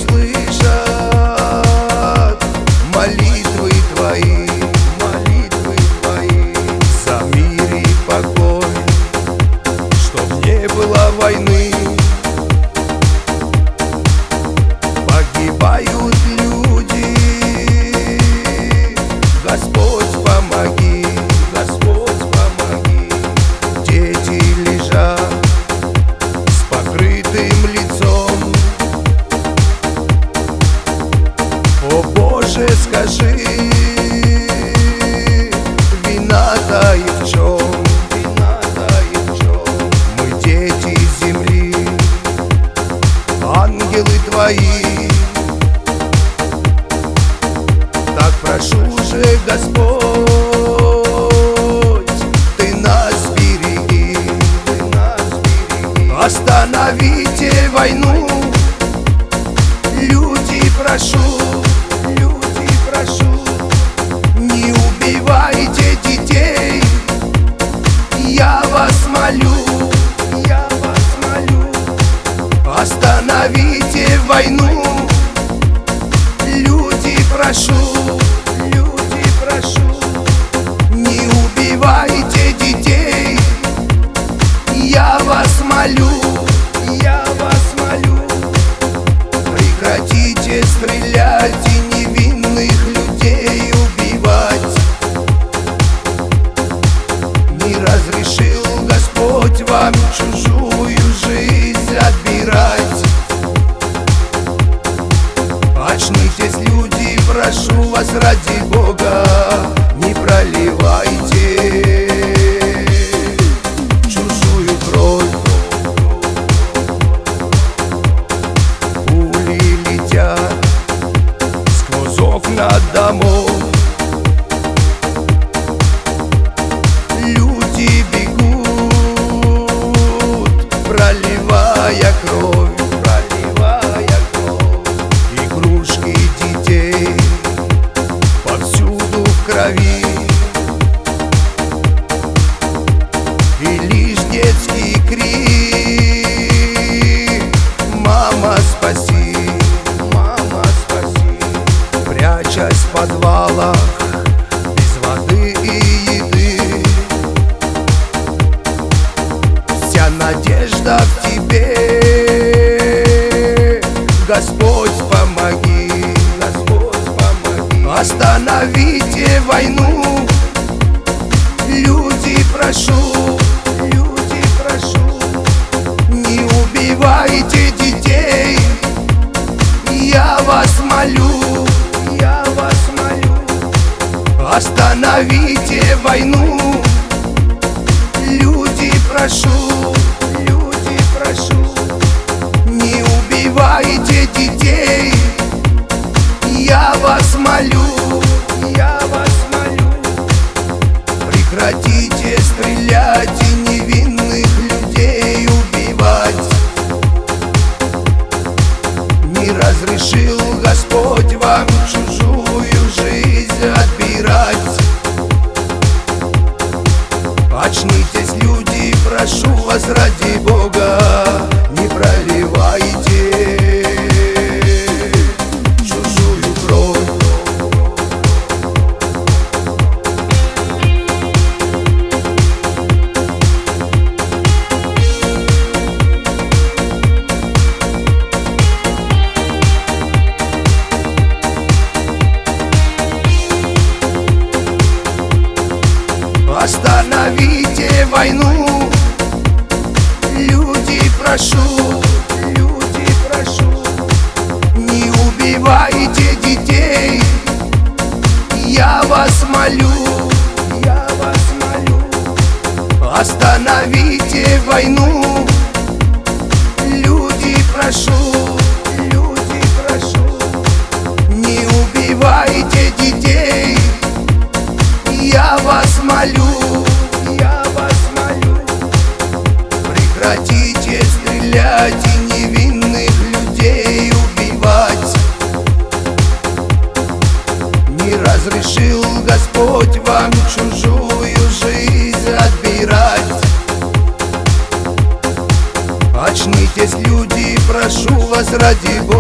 слышат молитвы твои, молитвы твои. За мир и покой, чтоб не было войны. Погибают люди, Господь помоги, Господь помоги. Дети лежат с покрытым лицом. О Боже, скажи, вина-то и в чем, вина-то и в чем? Мы дети земли, ангелы твои. Так прошу же, Господь, ты нас береги, ты нас береги. Остановите войну, люди, прошу, люди, прошу. Не убивайте детей, я вас молю, я вас молю. Остановите войну, люди, прошу, люди, прошу. Не убивайте детей, я вас молю, я вас молю. Прекратите стрелять и невинных людей убивать. Не разрешил Господь вам чужую жизнь отбирать. Очнитесь, люди, прошу вас ради Бога, не проливайте чужую кровь. Пули летят сквозь окна домов. Люди бегут, проливая кровь, проливая кровь. Игрушки детей повсюду в крови. И лишь детский крик: мама, спаси, мама, спаси. Прячась в подвалах без воды и еды, вся надежда в тебе. Господь помоги, Господь помоги. Остановите войну, люди, прошу, люди, прошу. Не убивайте детей, я вас молю, я вас молю. Остановите войну, люди, прошу, люди, прошу. Не убивайте детей, я вас молю, я вас молю. Прекратите стрелять и невинных людей убивать. Не разрешил Господь вам чужую жизнь отбирать. Очнитесь, люди, прошу вас ради Бога, не проливайте чужую кровь. Остановите войну, люди, прошу, люди, прошу. Не убивайте детей, я вас молю, я вас молю. Остановите войну, люди, прошу, люди, прошу. Не убивайте детей, я вас молю, я вас молю. Прекратите стрелять и невинных людей убивать. Не разрешил Господь вам чужую жизнь отбирать. Очнитесь, люди, прошу вас ради Бога.